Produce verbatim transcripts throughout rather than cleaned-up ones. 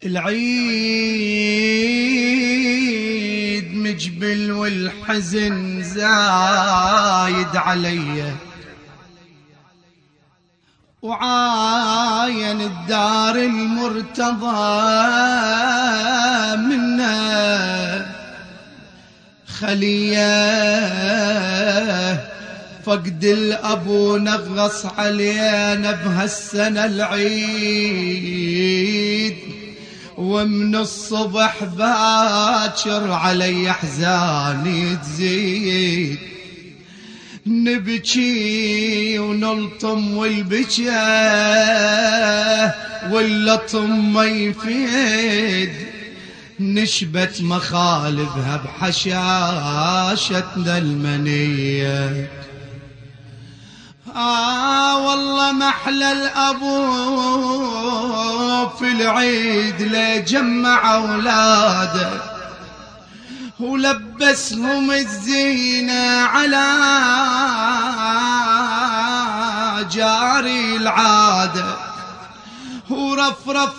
العيد مجبل والحزن زايد علي، وعاين الدار المرتضى منا خليه، فقد الأبو نغص علينا بهالسنة العيد، ومن الصبح باكر علي أحزاني تزيد، نبكي ونلطم والبكاء واللطم ما يفيد، نشبت مخالبها بحشاشتنا المنية. آه والله محلى الأبو في العيد لجمع أولاده، ولبسهم الزينة على جاري العادة، ورفرف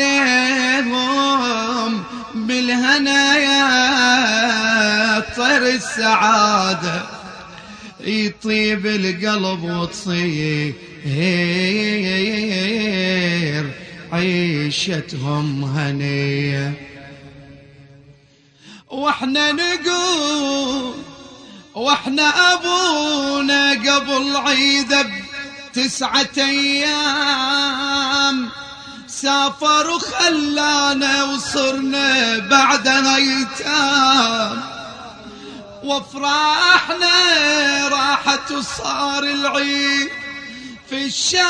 عليهم بالهنايا طير السعادة، يطيب القلب وتصير عيشتهم هنية. واحنا نقول واحنا ابونا قبل عيد بتسعة ايام سافر وخلانا وصرنا بعدها ايتام، وافراحنا راحت وصار العيد في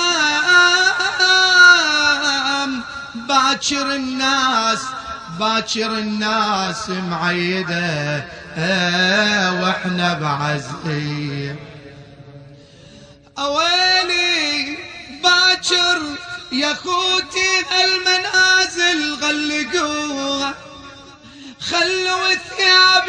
الشام، باكر الناس باكر الناس معيدة اه واحنا بعزية. اويلي باكر يا خوتي المنازل غلقوها، خلوا ثياب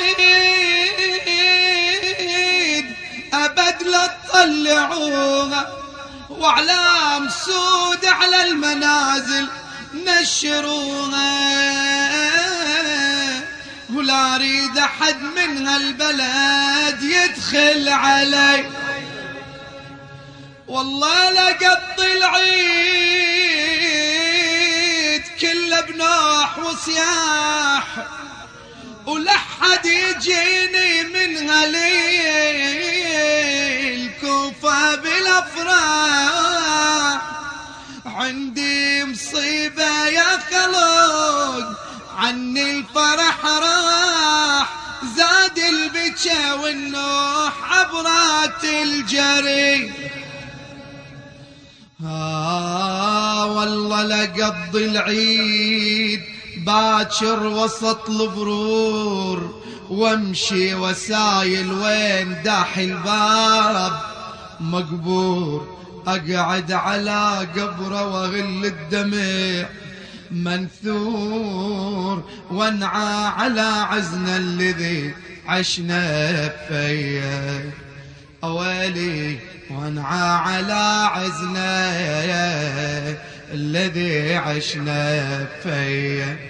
العيد ابد لا تطلعوها، واعلام سود على المنازل نشروها، ولا اريد احد من هالبلد يدخل علي، والله لقضي العيد كله بنوح وصياح، ولحد يجيني من هالليل كوفة بالافراح، عندي مصيبة يا خلق عني الفرح راح، زاد البكا والنوح عبرات الجري. آه والله لقضي العيد باكر وسط البرور، وامشي وسايل وين داح الباب مقبور، اقعد على قبره واغل الدمع منثور، وانعى على عزنا الذي عشنا فيه. اويلي وانعى على عزنا الذي عشنا فيه.